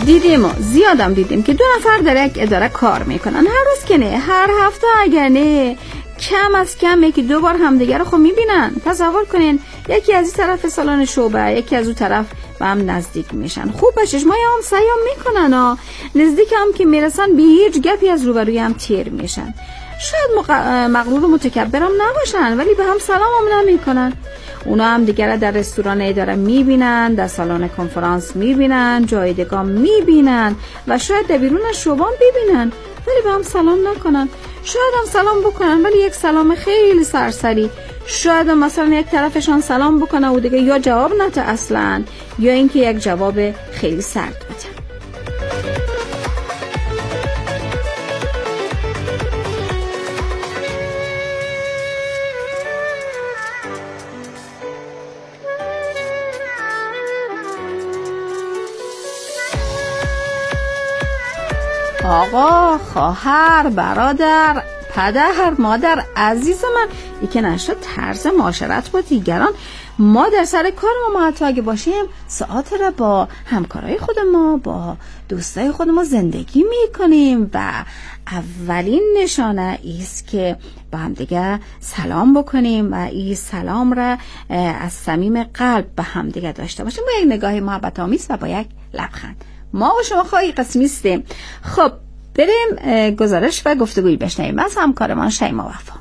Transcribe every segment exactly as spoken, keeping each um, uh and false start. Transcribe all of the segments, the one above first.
دیدیم زیادم دیدیم که دو نفر در یک اداره کار میکنن، هر روز که نه هر هفته اگر نه کم از کم یکی دو بار همدیگه رو خب میبینن. تصور کنین یکی از این طرف سالن شعبه یکی از اون طرف به هم نزدیک میشن، خوب به چشمای هم سیام میکنن ها. نزدیک هم که میرسن به هیچ گپی از روبروی هم تیر میشن. شاید مغرور و متکبرم نباشن ولی به هم سلام هم نمیکنن. اونا هم دیگه در رستوران اداره میبینن، در سالن کنفرانس میبینن، جای دگاه میبینن و شاید در بیرون شوبان ببینن ولی به هم سلام نکنن. شاید هم سلام بکنن ولی یک سلام خیلی سرسری. شاید هم مثلا یک طرفشان سلام بکنه و دیگه یا جواب نده اصلا یا اینکه یک جواب خیلی سرد بده. آقا، خواهر، برادر، پدر، مادر عزیز من، یکی نشد طرز معاشرت با دیگران. ما در سر کار ما حتی اگه باشیم ساعت را با همکارای خود ما با دوستای خود ما زندگی میکنیم و اولین نشانه ایست که با هم دیگه سلام بکنیم و این سلام را از صمیم قلب به هم دیگه داشته باشیم با یک نگاه محبت آمیز و با یک لبخند. ما و شما خواهی قسمیستیم. خب بریم گزارش و گفتگوی بشنویم از همکارمان شیما وفا.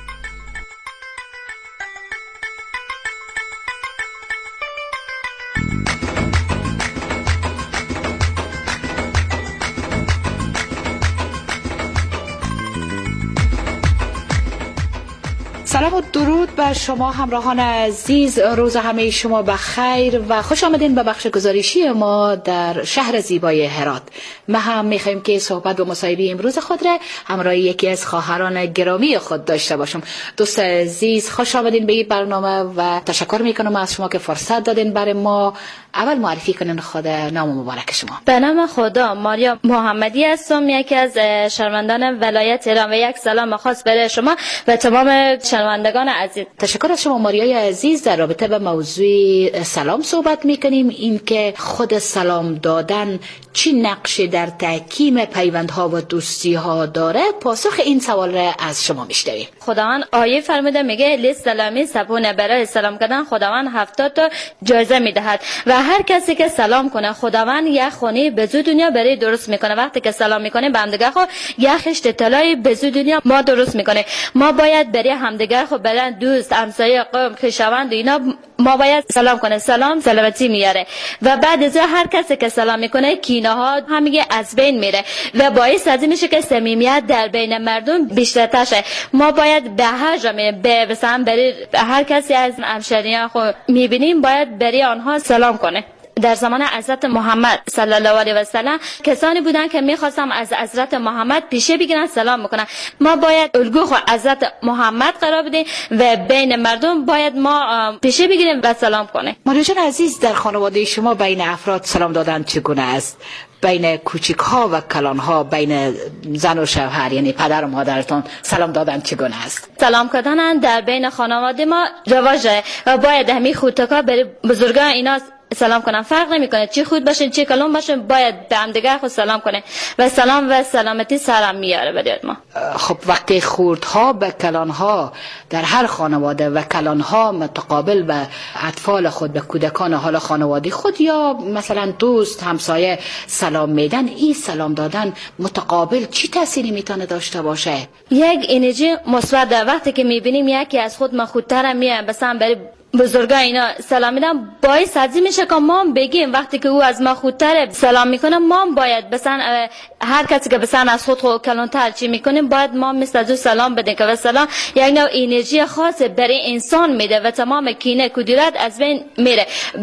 سلام و درود بر شما همراهان عزیز، روز همه شما بخیر و خوش آمدین به بخش گزارشی ما در شهر زیبای هرات. ما هم میخوایم که صحبت و مصاحبه امروز خود را همراه یکی از خواهران گرامی خود داشته باشم. دوست عزیز خوش آمدین به این برنامه و تشکر میکنم از شما که فرصت دادین برای ما. اول معرفی کنین خود، نام مبارک شما. به نام خدا، ماریا محمدی هستم، یکی از شهروندان ولایت ایران و یک سلام خاص برای شما و تمام شنوندگان عزیز. تشکر از شما ماریای عزیز. در رابطه به موضوع سلام صحبت میکنیم، این که خود سلام دادن چی نقشی در تحکیم پیوندها و دوستی ها داره. پاسخ این سوال را از شما میشنویم. خداوند آیه فرموده میگه لیست سلامی سبونه، برای سلام کردن خداوند هفتاد تا جایزه میدهد و هر کسی که سلام کنه خداوند یک خونه به زو دنیا برای درست میکنه. وقتی که سلام میکنه به همدیگه خو یک خشت طلای به زو دنیا ما درست میکنه. ما باید برای همدیگه خو برای دوست، همسایه، قوم، خویشاوند اینا ما باید سلام کنه. سلام سلامتی میاره و بعد از هر کسی که سلام میکنه کینه ها همه از بین میره و باعث از این میشه که صمیمیت در بین مردم بیشتر شه. ما باید به هر جامعه به مثلا برای هر کسی از همشهریان خو میبینیم باید برای آنها سلام کنه. در زمان حضرت محمد صلی الله علیه و سلم کسانی بودن که میخواستم از حضرت محمد پیشه بگیرن سلام میکنن. ما باید الگو خود حضرت محمد قرار بدیم و بین مردم باید ما پیشه بگیریم و سلام کنیم. ماریا جان عزیز، در خانواده شما بین افراد سلام دادن چگونه است؟ بین کوچک ها و کلان ها، بین زن و شوهر یعنی پدر و مادرتون سلام دادن چگونه است؟ سلام کردن در بین خانواده ما رواجه و باید همین خودتکا بر بزرگان اینا سلام کنن. فرق نمیکنه چی خود باشین چی کلان باشین، باید به هم دیگه خود سلام کنه و سلام و سلامتی سلام میاره برای ما. خب وقتی خردها به کلانها در هر خانواده و کلانها متقابل به اطفال خود، به کودکان حال خانواده خود یا مثلا دوست، همسایه سلام میدن، این سلام دادن متقابل چی تأثیری میتونه داشته باشه؟ یک انرژی مثبت. وقتی که میبینیم یکی از خود ما خودتر میاد مثلا برای بزرگا اینا سلام میدن، باعث ازی میشه که ما بگیم وقتی که او از ما خودتر سلام میکنه ما باید مثلا هر کسی که مثلا از خود خود کلانتر چی میکنیم باید ما مثل از او سلام بدیم که سلام یک نوع انرژی خاص برای انسان میده و تمام کینه کدورت از بین میره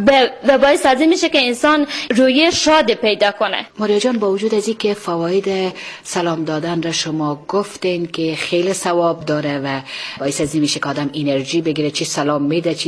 و باعث ازی میشه که انسان روی شاد پیدا کنه. ماریا جان، با وجود از اینکه فواید سلام دادن را شما گفتین که خیلی ثواب داره و باعث ازی میشه که آدم انرژی بگیره، چی سلام میده چی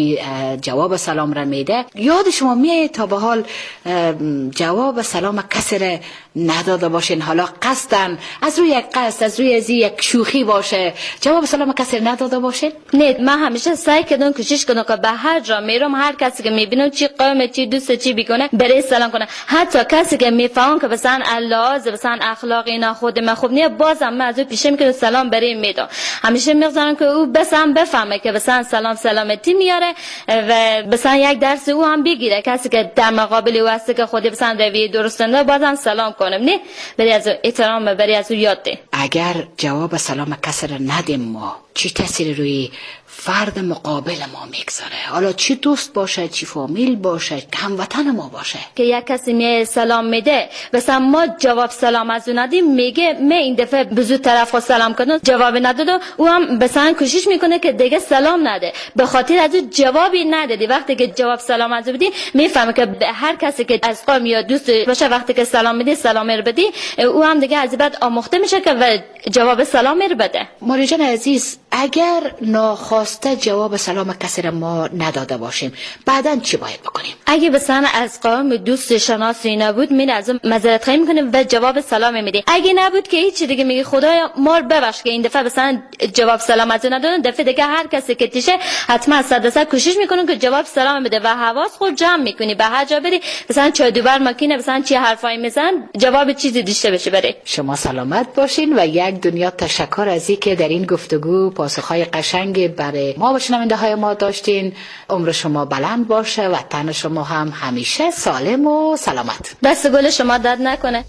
وقتی جواب سلام را میده، یاد شما میاد تا به حال جواب سلام کسی را نداده باشین، حالا قصدن از روی یک قصد، از روی از یک شوخی باشه، جواب سلام کسی را نداده باشین؟ نه، من همیشه سعی کردم کوشش کنم که به هر جا میرم هر کسی که میبینم چی قوم چی دوست چی بکنه برای سلام کنه. حتی کسی که میفهمم که مثلا الله مثلا اخلاق اینا خود من خوب نیست، بازم من از او پیش میکنم سلام برای میدم. همیشه میگذارم که او بس هم بفهمه که مثلا سلام سلامتی میاره و مثلا یک درس او هم بگیره. کسی که در مقابل او هست که خودی مثلا روی درست نه، بازم سلام کنم، نه برای از احترام برای از او یاد ده. اگر جواب سلام کسی را ندیم ما، چی تاثیر روی فرد مقابل ما میگذاره؟ حالا چی دوست باشه، چی فامیل باشه، هموطن ما باشه، که یک کسی می سلام میده مثلا ما جواب سلام از اون ندیم، میگه من این دفعه به زود طرف خود سلام کردم جواب نداد، او هم مثلا کوشش میکنه که دیگه سلام نده به خاطر از اون جوابی ندادی. وقتی که جواب سلام از بدی میفهمه که هر کسی که از قوم یا دوست باشه وقتی که سلام میدی سلام رو بدی، او هم دیگه از بعد آموخته میشه که و جواب سلام رو بده. ماری جان عزیز، اگر ناخواسته جواب سلام کسی را ما نداده باشیم بعداً چی باید بکنیم؟ اگه مثلا از قوم دوست شناسی نبود، من از معذرت خواهی میکنم و جواب سلام میدی. اگه نبود که هیچ دیگه میگی خدایا ما ببخش که این دفعه مثلا جواب سلام از ندادن، دفعه دیگه هر کسی که تیشه حتما صد درصد کوشش میکنن که جواب سلام بده و حواس خود جمع میکنی به هر جا بری مثلا چای دوبر ماکینه مثلا چی حرفایی میزن جواب چیزی دیشته بشه بره. شما سلامت باشین و یک دنیا تشکر از اینکه در این گفتگو پاسخهای قشنگ برای ما و شنونده های ما داشتین. عمر شما بلند باشه و تن شما هم همیشه سالم و سلامت. دست گل شما درد نکنه.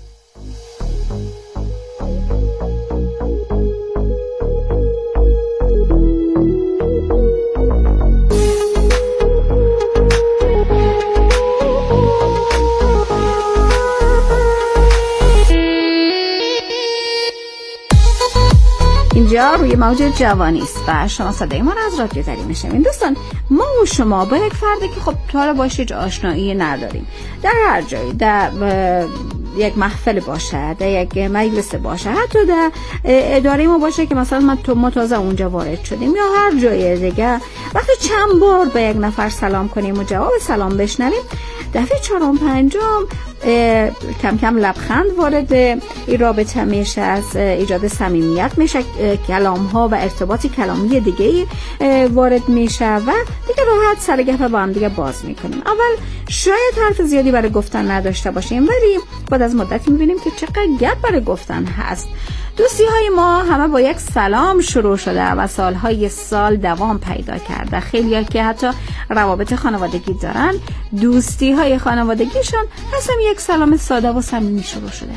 اینجا روی موج جوانی است و شما صدای ما را از رادیو دری میشنوید. دوستان، ما و شما با یک فردی که خب تا حالا باش هیچ آشنایی نداریم، در هر جایی، در یک محفل باشه، در یک مجلس باشه، حتی در اداره ما باشه که مثلا ما تو ما تازه اونجا وارد شدیم یا هر جای دیگه، وقتی چند بار به یک نفر سلام کنیم و جواب سلام بشنویم، دفعه چهارم پنجم کم کم لبخند وارد این رابطه میشه، از ایجاد صمیمیت میشه، کلام ها و ارتباط کلامی دیگه وارد میشه و دیگه راحت سر گپ با هم دیگه باز میکنیم. اول شاید حرف زیادی برای گفتن نداشته باشیم، ولی بعد از مدتی میبینیم که چقدر گپ برای گفتن هست. دوستی های ما همه با یک سلام شروع شده و سالهای سال دوام پیدا کرده. خیلی ها که حتی روابط خانوادگی دارن، دوستی های خانوادگیشان اصلا یک سلام ساده و صمیمی شروع شده.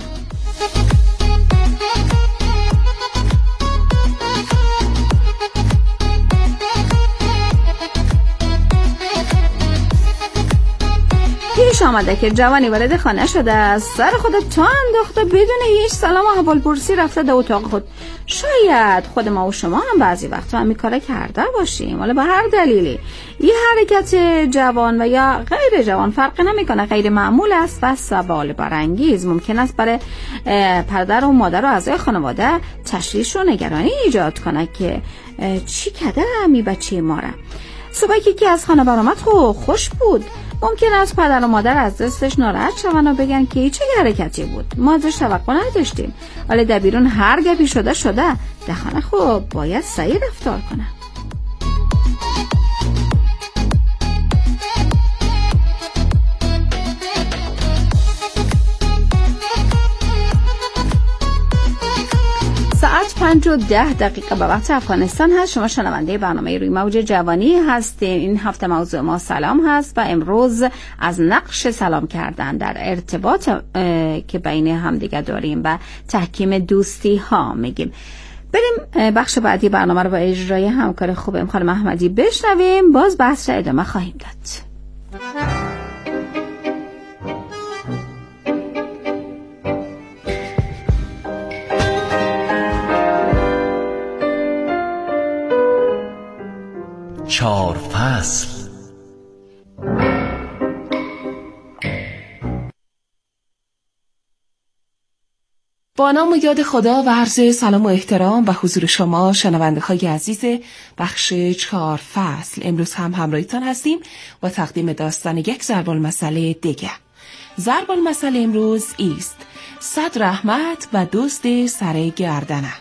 پیش آمده که جوانی وارد خانه شده، از سر خود تا انداخته بدون هیچ سلام و احوالپرسی رفته در اتاق خود. شاید خود ما و شما هم بعضی وقتا همین کارا کرده باشیم، ولی به هر دلیلی این حرکت جوان و یا غیر جوان فرق نمیکنه، غیر معمول است و سوال برانگیز ممکن است برای پدر و مادر و اعضای خانواده تشویش و نگرانی ایجاد کنه که چی کرده امی بچه ما را. صبح که از خانه برآمد خب خوش بود، ممکن است پدر و مادر از دستش ناراحت شون و بگن که چه حرکتی بود، ما ازش توقع نداشتیم، ولی در بیرون هر گپی شده شده، در خانه خب باید صحیح رفتار کنه. ساعت پنج و ده دقیقه به وقت افغانستان هست. شما شنونده برنامه روی موج جوانی هستین. این هفته موضوع ما سلام هست و امروز از نقش سلام کردن در ارتباط که بین هم دیگه داریم و تحکیم دوستی ها میگیم. بریم بخش بعدی برنامه رو با اجرای همکار خوبم خانم احمدی بشنویم، باز بحث را ادامه خواهیم داد. چهار فصل. با نام و یاد خدا و عرض سلام و احترام و حضور شما شنونده های عزیز بخش چهار فصل، امروز هم همراهیتان هستیم با تقدیم داستان یک ضرب المثل دیگه. ضرب المثل امروز است: صد رحمت و دزد سر گردنه.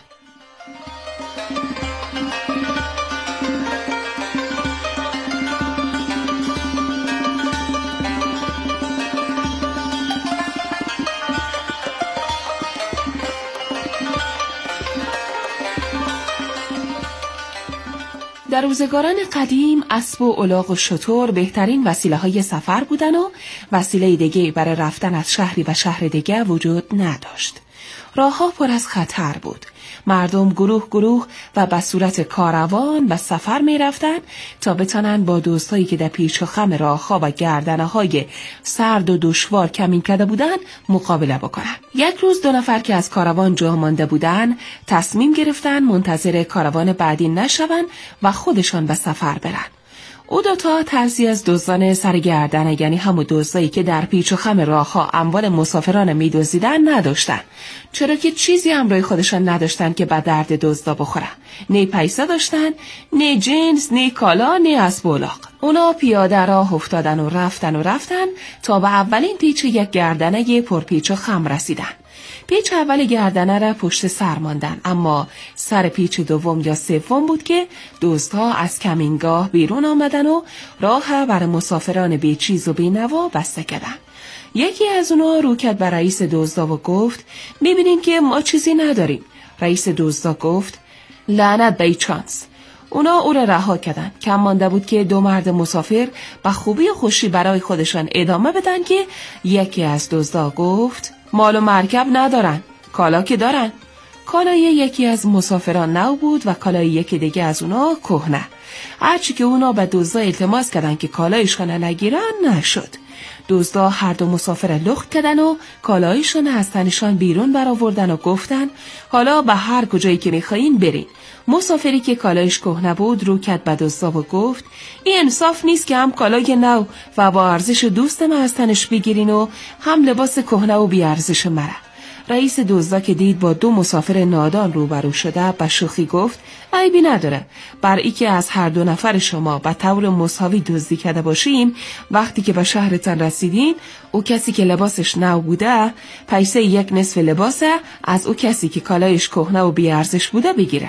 در روزگاران قدیم اسب و الاغ و شتر بهترین وسیله های سفر بودن و وسیله دیگه برای رفتن از شهری و شهر دیگه وجود نداشت. راه‌ها پر از خطر بود. مردم گروه گروه و به صورت کاروان به سفر می رفتن تا بتانن با دزدهایی که در پیچ و خم راه‌ها و گردنه‌های سرد و دشوار کمین کرده بودن مقابله بکنن. یک روز دو نفر که از کاروان جا مانده بودن تصمیم گرفتن منتظر کاروان بعدی نشون و خودشان به سفر برن. او دوتا ترسی از دزدان سرگردنه، یعنی همون دزدایی که در پیچ و خم راه‌ها اموال مسافران می‌دزدیدن نداشتن، چرا که چیزی همراه خودشان نداشتن که به درد دزدا بخورن. نه پیسه داشتن، نه جنس، نه کالا، نه اسب و الاغ. اونا پیاده راه افتادن و رفتن و رفتن تا به اولین پیچ یک گردنه پرپیچ و خم رسیدن. پیچ اول گردنه را پشت سر ماندن، اما سر پیچ دوم یا سوم بود که دزدها از کمینگاه بیرون آمدن و راه بر مسافران بی چیز و بی نوا بسته کردن. یکی از اونا رو کرد به رئیس دزدا و گفت: میبینین که ما چیزی نداریم. رئیس دزدا گفت: لعنت به چانس. اونا او را رها کردن. کم مانده بود که دو مرد مسافر به خوبی و خوشی برای خودشان ادامه بدن که یکی از دزدا گفت: مال و مرکب ندارن، کالا که دارن. کالای یکی از مسافران نو بود و کالای یکی دیگه از اونا کهنه. هرچی که اونا به دزدا التماس کردن که کالایشان نگیرن نشد. دزدا هر دو مسافر لخت کردن و کالایشان از تنشان بیرون برآوردن و گفتن: حالا به هر کجایی که میخواین برین. مسافری که کالایش کهنه بود رو کرد به دزدا و گفت: این انصاف نیست که هم کالای نو و با ارزش دوست ما از تنش بگیرین و هم لباس کهنه و بی ارزش مره. رئیس دزدا که دید با دو مسافر نادان روبرو شده به شوخی گفت: عیبی نداره، بر ای که از هر دو نفر شما به طور مساوی دزدی کرده باشیم، وقتی که به شهرتان رسیدین او کسی که لباسش نو بوده پیسه یک نصف لباسه از او کسی که کالایش کهنه و بی ارزش بوده بگیره.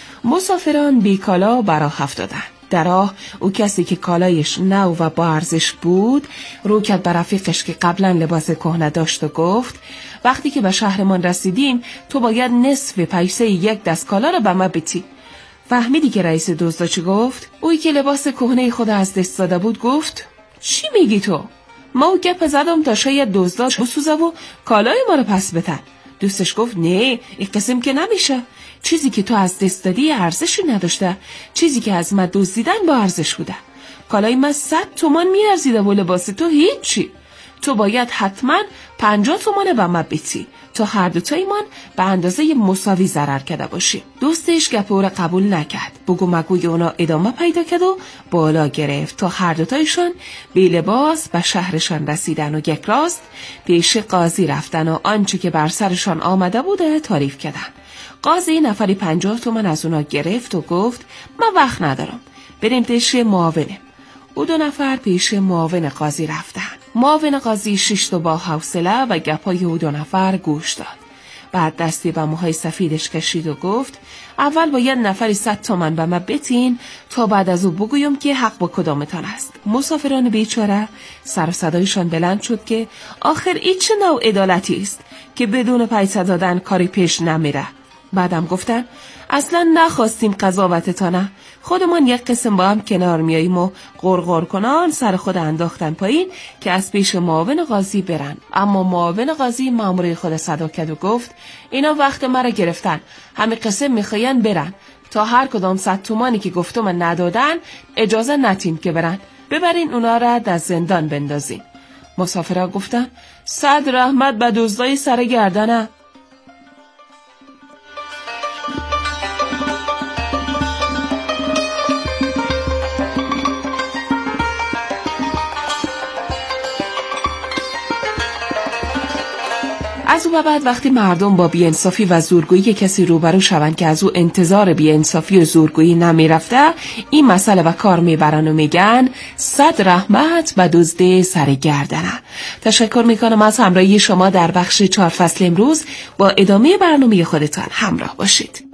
مسافران بی کالا براه افتادن. در راه او کسی که کالایش نو و با ارزش بود رو کرد به رفیقش که قبلا لباس کهنه داشت و گفت: وقتی که به شهرمان رسیدیم تو باید نصف پیسه یک دست کالا رو به ما بدی. فهمیدی که رئیس دزدا چی گفت؟ اویی که لباس کهنه خود از دست داده بود گفت: چی میگی تو؟ ما او گپ زدم تا شاید دزدا بسوزه و کالای ما رو پس بتن. دوستش گفت: نه، این قسم که نمیشه. چیزی که تو از دست دادی ارزشی نداشته، چیزی که از من دزدیدن با ارزش بوده. کالای من صد تومان میارزیده و لباس تو هیچی. تو باید حتما پنجاه تومان به من بدی تا هر دوتایمان به اندازه مساوی ضرر کرده باشیم. دوستش گپ او را قبول نکرد. بگو مگوی اونا ادامه پیدا کرد و بالا گرفت تا هر دوتایشان بی لباس به شهرشان رسیدن و یک راست پیش قاضی رفتن و آنچه که بر سرشان آمده بوده تعریف کردن. قاضی نفری پنجاه تومان از اونا گرفت و گفت: من وقت ندارم، بریم پیش معاونه. او دو نفر پیش معاون قاضی رفتن. معاون قاضی شش با حوصله و گپای او دو نفر گوش داد. بعد دستی به موهای سفیدش کشید و گفت: اول باید نفری صد تومن به من بتین تا بعد از او بگویم که حق با کدامتان است. مسافران بیچاره سر و صدایشان بلند شد که آخر این چه نوع عدالتی است که بدون پیسه دادن کاری پیش نمیره. بعدم گفتن: اصلا نخواستیم قضاوتتانه، خودمان یک قسم با هم کنار میاییم و غرغر کنان سر خود انداختن پایین که از پیش معاون قاضی برن. اما معاون قاضی ماموری خود صدا کرد و گفت: اینا وقت مرا گرفتن، همین قسم میخواین برن، تا هر کدام صد تومانی که گفتم ندادن اجازه نتین که برن، ببرین اونا را در زندان بندازین. مسافرها گفتن: صد رحمت به دزدای سر گردنه. از اون بعد وقتی مردم با بی‌انصافی و زورگویی کسی روبرو شوند که از او انتظار بی‌انصافی و زورگویی نمیرفته، این مسئله و کار میبرن و میگن صد رحمت به دزد سر گردنه. تشکر میکنم از همراهی شما در بخش چهار فصل امروز. با ادامه برنامه خودتان همراه باشید.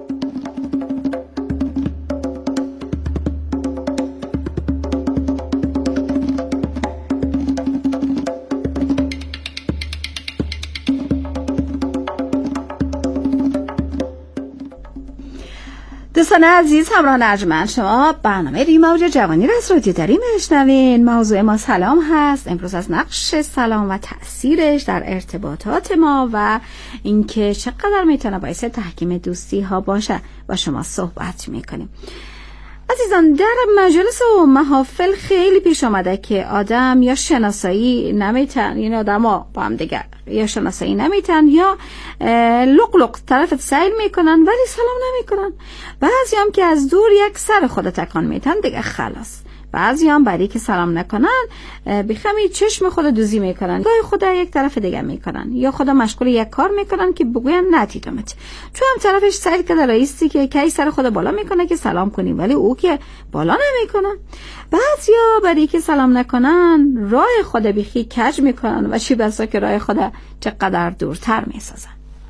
دوستان عزیز، همراهان ارجمند، شما برنامه ریم موج جوانی را از رادیو دری میشنوین. موضوع ما سلام هست. امروز از نقش سلام و تأثیرش در ارتباطات ما و اینکه چقدر میتونه باعث تحکیم دوستی ها باشه با شما صحبت میکنیم. عزیزان، در مجالس و محافل خیلی پیش آمده که آدم یا شناسایی نمیتن، یعنی آدم ها با هم دیگر یا شناسایی نمیتن یا لق لق طرفت سیل میکنن ولی سلام نمیکنن. بعضی هم که از دور یک سر خود تکان میتن دیگه خلاص. بعضی هم برای که سلام نکنن بخمی چشم خود دوزی میکنن، گاهی خدا یک طرف دیگه میکنن یا خدا مشغول یک کار میکنن که بگوین ندیدمت. چون هم طرفش سعی کرده رئیسی که کی سر خود بالا میکنه که سلام کنیم ولی او که بالا نمیکنه. بعضیا برای که سلام نکنن راه خود بخی کج میکنن و چی بسا که راه خود چقدر دورتر میسازن.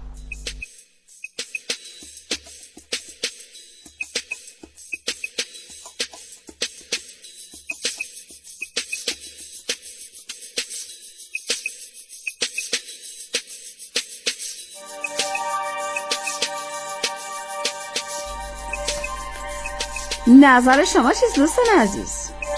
نظر شما چیست دوستان عزیز؟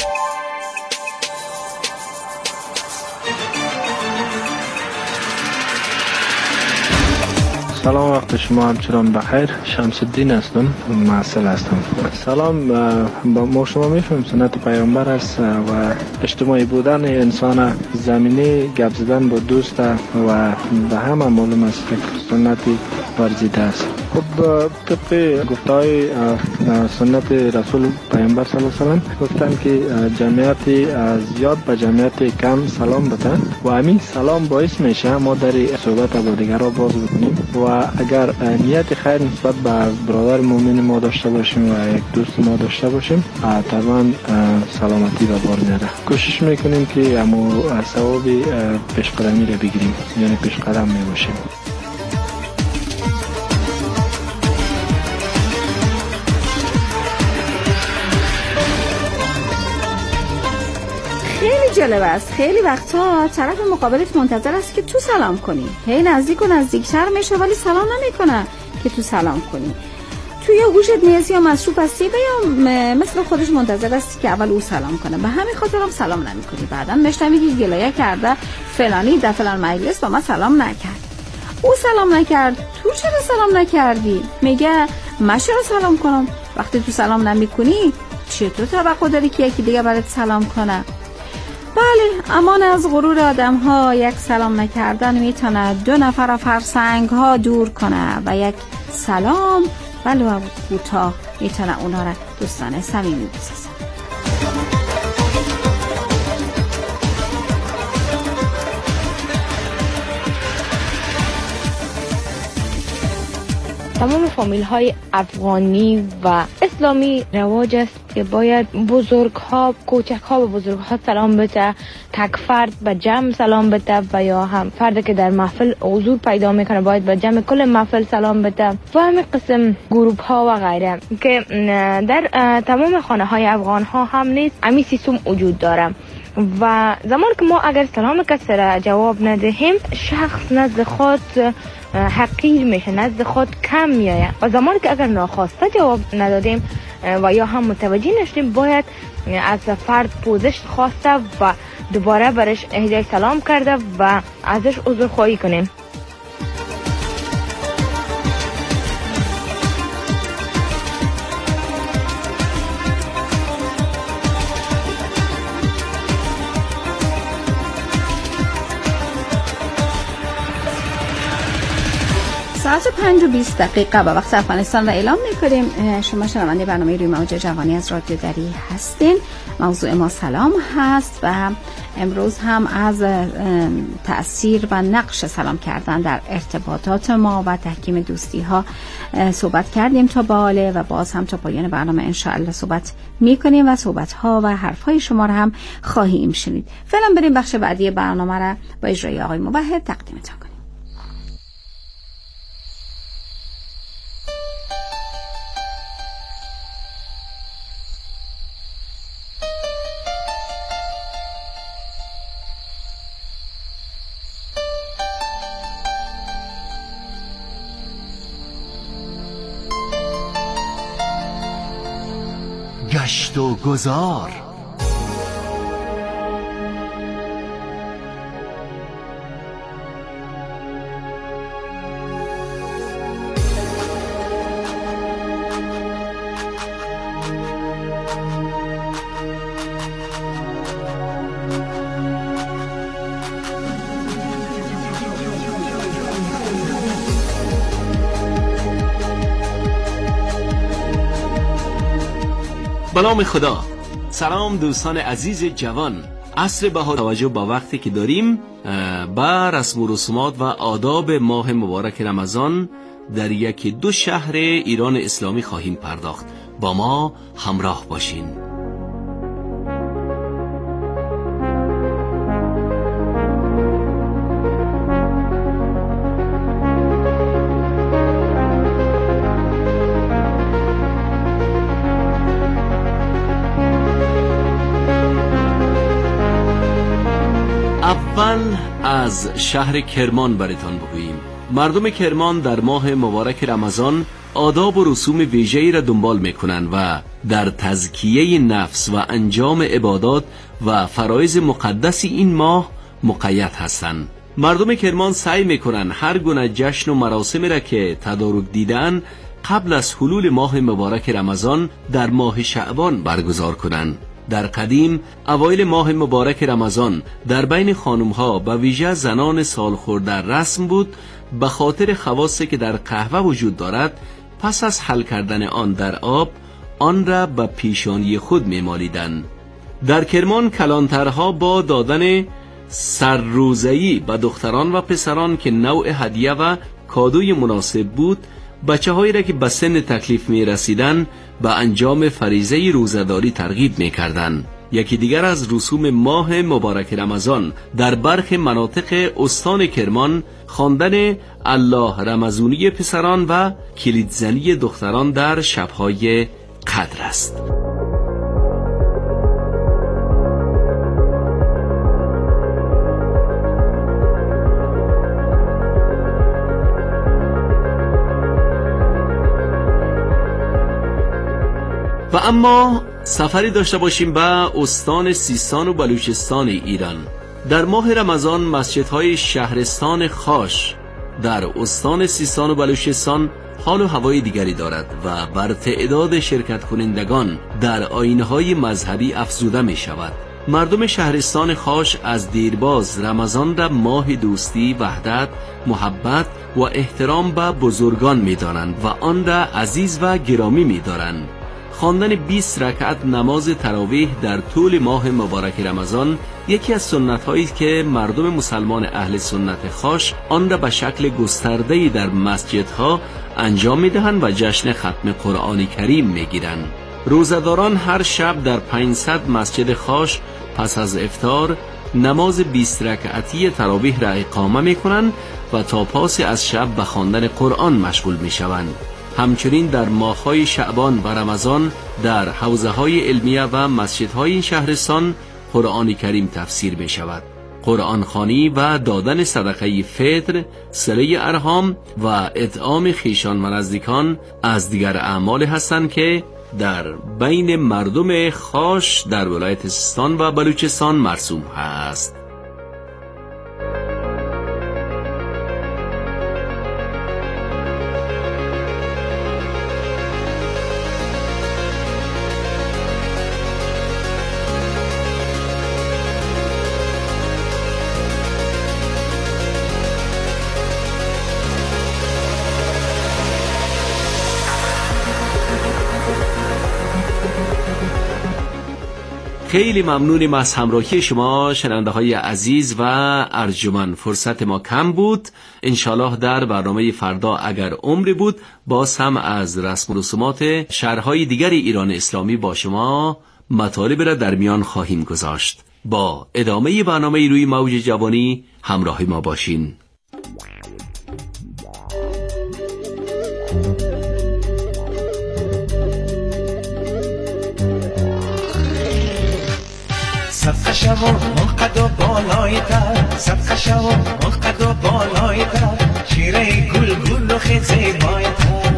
سلام، وقت شما همچنان بخیر. شمس الدین هستم، معسل هستم. سلام. با ما شما میفهمیم سنت پیامبر است و اجتماعی بودن انسان زمینی گپ زدن با دوست و به همه معلوم است که سنتی ورزیده است. خب طبق گفتهای سنت رسول پیامبر صلی الله علیه و سلم گفتن که جمعیت زیاد به جمعیت کم سلام بدن و همین سلام باعث میشه ما در صحبت با دیگران باز بکنیم و اگر نیت خیر نسبت به برادر مؤمن ما داشته باشیم و یک دوست ما داشته باشیم طبعا سلامتی به بار میاره. کوشش میکنیم که همو ثواب پیش قدمی رو بگیریم، یعنی پیش قدم میباشیم. خیلی جالب است. خیلی وقتا طرف مقابلت منتظر است که تو سلام کنی، هی نزدیک و نزدیکتر میشه ولی سلام نمیکنه که تو سلام کنی. توی گوشت نیازی یا مصروف هستی یا مثل خودش منتظر است که اول او سلام کنه، به همین خاطر هم سلام نمیکنی. بعداً میشنوی که گلایه کرده فلانی در فلان مجلس با من سلام نکرد. او سلام نکرد، تو چرا سلام نکردی؟ میگه من چرا سلام کنم؟ وقتی تو سلام نمیکنی چطور توقع داری که یکی دیگه برات سلام کنه؟ بله، امان از غرور آدم ها یک سلام نکردن میتونه دو نفر فرسنگ ها دور کنه و یک سلام ولو کوتاه میتونه اونا را دوستانه صمیمی بسازه. تمام فامیل های افغانی و اسلامی رواج است که باید بزرگ ها کوچک ها به بزرگ ها سلام بده، تک فرد به جمع سلام بده و یا هم فردی که در محفل حضور پیدا میکنه باید به جمع کل محفل سلام بده و همین قسم گروپ ها و غیره که در تمام خانه های افغان ها هم نیست امی سیستم وجود داره. و زمان که ما اگر سلام کسی را جواب ندهیم شخص نزد خود حقیر میشه، نزد خود کم میایه و زمان که اگر ناخواسته جواب ندادیم و یا هم متوجه نشدیم باید از فرد پوزش خواسته و دوباره برش اهدای سلام کرده و ازش عذرخواهی کنیم. ساعت پنج و بیست دقیقه به وقت افغانستان را اعلام می‌کنیم. شما شنونده برنامه روی موج جوانی از رادیو دری هستین. موضوع ما سلام هست و امروز هم از تأثیر و نقش سلام کردن در ارتباطات ما و تحکیم دوستی ها صحبت کردیم تا به حال و باز هم تا پایان برنامه انشاءالله صحبت می‌کنیم و صحبت ها و حرف های شما را هم خواهیم شنید. فعلا بریم بخش بعدی برنامه را با اجرای آقای موحد تقدیمتان کنیم. گشت و گذار. به نام خدا. سلام دوستان عزیز جوان. عصر بهار توجه با وقتی که داریم با رسم و رسومات و آداب ماه مبارک رمضان در یکی دو شهر ایران اسلامی خواهیم پرداخت. با ما همراه باشین. اول از شهر کرمان براتان بگوییم. مردم کرمان در ماه مبارک رمضان آداب و رسوم ویژه‌ای را دنبال میکنند و در تزکیه نفس و انجام عبادات و فرایض مقدس این ماه مقید هستند. مردم کرمان سعی میکنند هر گونه جشن و مراسمی را که تدارک دیدن قبل از حلول ماه مبارک رمضان در ماه شعبان برگزار کنند. در قدیم اوایل ماه مبارک رمضان در بین خانم‌ها و ویژه زنان سالخورده رسم بود به خاطر خواصی که در قهوه وجود دارد پس از حل کردن آن در آب آن را به پیشانی خود می‌مالیدند. در کرمان کلانترها با دادن سرروزه‌ای به دختران و پسران که نوع هدیه و کادوی مناسب بود بچه‌هایی را که به سن تکلیف می‌رسیدند به انجام فریضه روزه‌داری ترغیب می‌کردند. یکی دیگر از رسوم ماه مبارک رمضان در برخی مناطق استان کرمان خواندن الله رمضانی پسران و کلیدزنی دختران در شب‌های قدر است. و اما سفری داشته باشیم به استان سیستان و بلوچستان ایران. در ماه رمضان مسجدهای شهرستان خاش در استان سیستان و بلوچستان حال و هوای دیگری دارد و بر تعداد شرکت کنندگان در آیین‌های مذهبی افزوده می شود. مردم شهرستان خاش از دیرباز رمضان را ماه دوستی، وحدت، محبت و احترام به بزرگان می دانند و آن را عزیز و گرامی می دارند. خواندن بیست رکعت نماز تراویح در طول ماه مبارک رمضان یکی از سنت‌هایی که مردم مسلمان اهل سنت خاش آن را به شکل گسترده‌ای در مسجدها انجام می‌دهند و جشن ختم قرآن کریم می‌گیرند. روزه‌داران هر شب در پانصد مسجد خاش پس از افطار نماز بیست رکعتی تراویح را اقامه می‌کنند و تا پاس از شب به خواندن قرآن مشغول می‌شوند. همچنین در ماه‌های شعبان و رمضان در حوزه‌های علمیه و مسجدهای این شهرستان قرآن کریم تفسیر می شود. قرآن خوانی و دادن صدقه فطر، صله ارحام و اطعام خویشان و نزدیکان از دیگر اعمال هستند که در بین مردم خاش در ولایت سیستان و بلوچستان مرسوم هست. خیلی ممنونیم از همراهی شما شنونده های عزیز و ارجمند. فرصت ما کم بود. انشالله در برنامه فردا اگر عمری بود باز هم از رسم و رسومات شهرهای دیگر ایران اسلامی با شما مطالب را در میان خواهیم گذاشت. با ادامه برنامه روی موج جوانی همراه ما باشین. صدقه شو منقد و بالای تر، صدقه شو منقد و بالای تر، شیره گل گل و خیلی زیبای تر.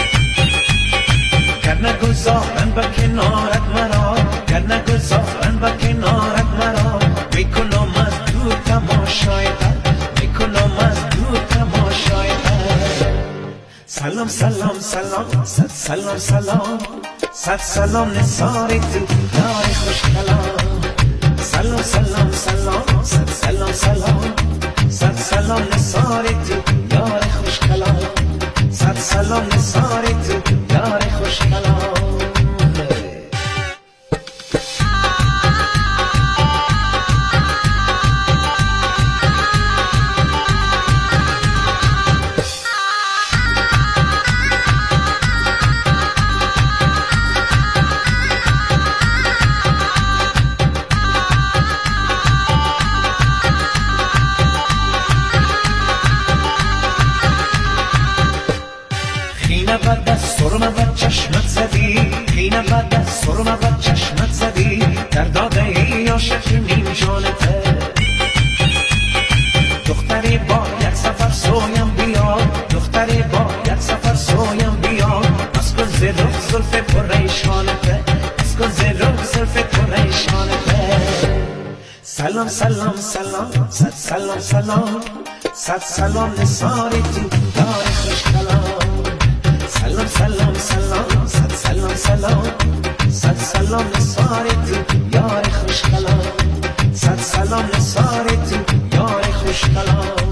گر نگذارن با کنارت مرا، گر نگذارن با کنارت مرا، میکنم از دور تماشای تر، میکنم از دور تماشای تر. سلام سلام سلام صد سلام سلام صد سلام نثاری تو یار خوش کلام. سلام سلام سلام صد سلام سلام صد سلام نثاری تو یار خوش کلام، صد سلام نثاری تو یار خوش کلام. بعد از سرمه و چشمت زدی، خینه بعد از سرمه و چشمت زدی، در داده ای عاشقی نیم جانته. دختری با یک سفر سویم بیا، دختری با یک سفر سویم بیا، از کن زیر زلف پریشانته، از کن زیر زلف پریشانته. سلام سلام سلام صد سلام سلام صد سلام نثاری تو یار خوش کلام. سلام سلام سلام صد سلام سلام صد سلام نثاری تو یار خوش کلام، صد سلام نثاری تو یار خوش کلام.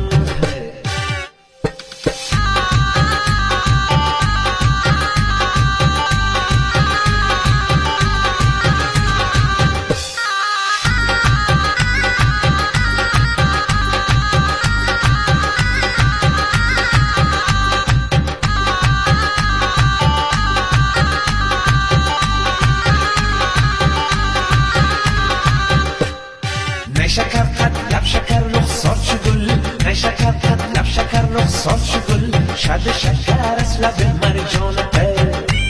شکر قد لب شکر رخسار چو گل، نه شکر قد لب شکر رخسار چو گل، شد شکر از لب مرجانته.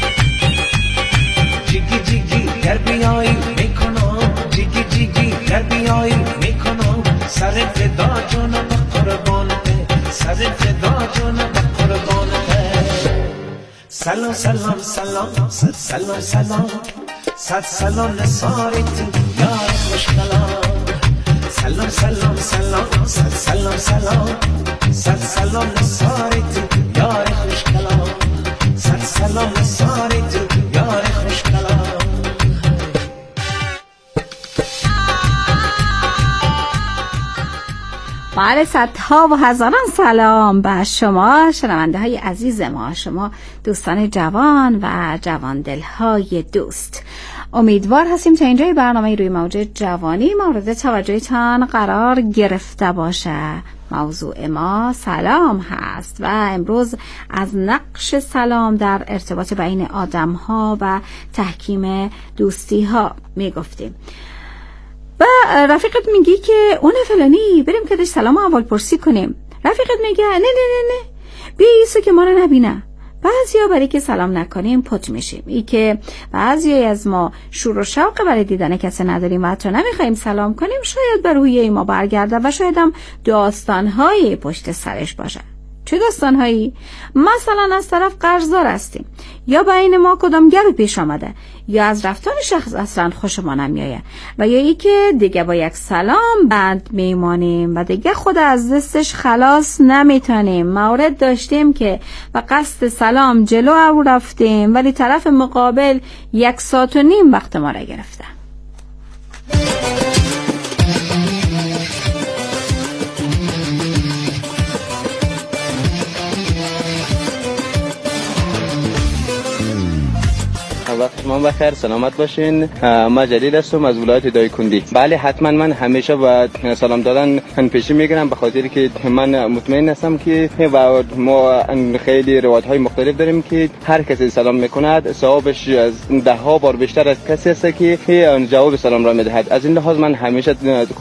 جیگی جیگی گر بیایی میکنم، جیگی جیگی گر بیایی میکنم، سر فدا جانم به قربانته، سر فدا جانم به قربانته. سلام سلام سلام صد سلام سلام صد سلام نثاری تو یار خوش کلام. سلام سلام سلام صد سلام سلام صد سلام نثاری تو یار خوش کلام، صد سلام نثاری تو یار خوش کلام. بله، صدها و هزاران سلام به شما شنونده های عزیز ما، شما دوستان جوان و جوان دلهای دوست. امیدوار هستیم تا اینجای برنامه روی موج جوانی مورد توجهتان قرار گرفته باشه. موضوع ما سلام هست و امروز از نقش سلام در ارتباط بین آدم ها و تحکیم دوستی ها می گفتیم. و رفیقت میگی که اون فلانی بریم که داشت سلام اول پرسی کنیم. رفیقت میگه نه نه نه نه بیا ایسو که ما رو نبینه. بعضیا برای که سلام نکنیم پت میشیم. ای که بعضی از ما شور و شوق برای دیدن کسی نداریم و حتی نمیخوایم سلام کنیم، شاید بر روی ما برگرده و شاید هم داستانهای پشت سرش باشه. چه داستانهایی؟ مثلا از طرف قرضدار هستیم، یا بین ما کدام گپ پیش آمده، یا از رفتار شخص اصلا خوش ما نمیایه، و یا ای که دیگه با یک سلام بند میمانیم و دیگه خود از دستش خلاص نمیتونیم. مورد داشتیم که و قصد سلام جلو او رفتیم ولی طرف مقابل یک ساعت و نیم وقت ما را گرفته. وقتی تمام بخیر، سلامت باشین. ما جلیل هستم از ولایت دایکنډي. بله حتما من همیشه با سلام دادن پیشی میگیرم، به خاطر که من مطمئن هستم که و ما خیلی روایت‌های مختلف داریم که هر کسی سلام میکند ثوابش از ده ها بار بیشتر از کسی است که جواب سلام را میدهد. از این لحاظ من همیشه